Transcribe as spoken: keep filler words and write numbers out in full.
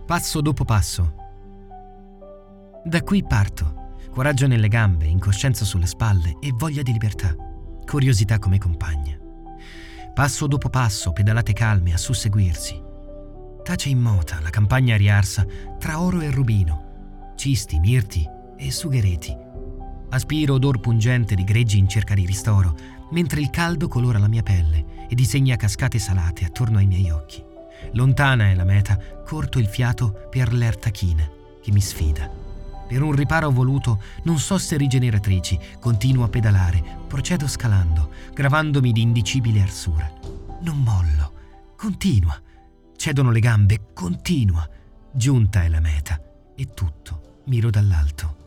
Passo dopo passo. Da qui parto, coraggio nelle gambe, incoscienza sulle spalle e voglia di libertà, curiosità come compagna. Passo dopo passo, pedalate calme a susseguirsi. Tace immota la campagna riarsa tra oro e rubino, cisti, mirti e sughereti. Aspiro odor pungente di greggi in cerca di ristoro, mentre il caldo colora la mia pelle e disegna cascate salate attorno ai miei occhi. Lontana è la meta, corto il fiato per l'erta china che mi sfida. Per un riparo voluto, non so se rigeneratrici, continuo a pedalare, procedo scalando, gravandomi di indicibile arsura. Non mollo, continua. Cedono le gambe, continua. Giunta è la meta e tutto miro dall'alto.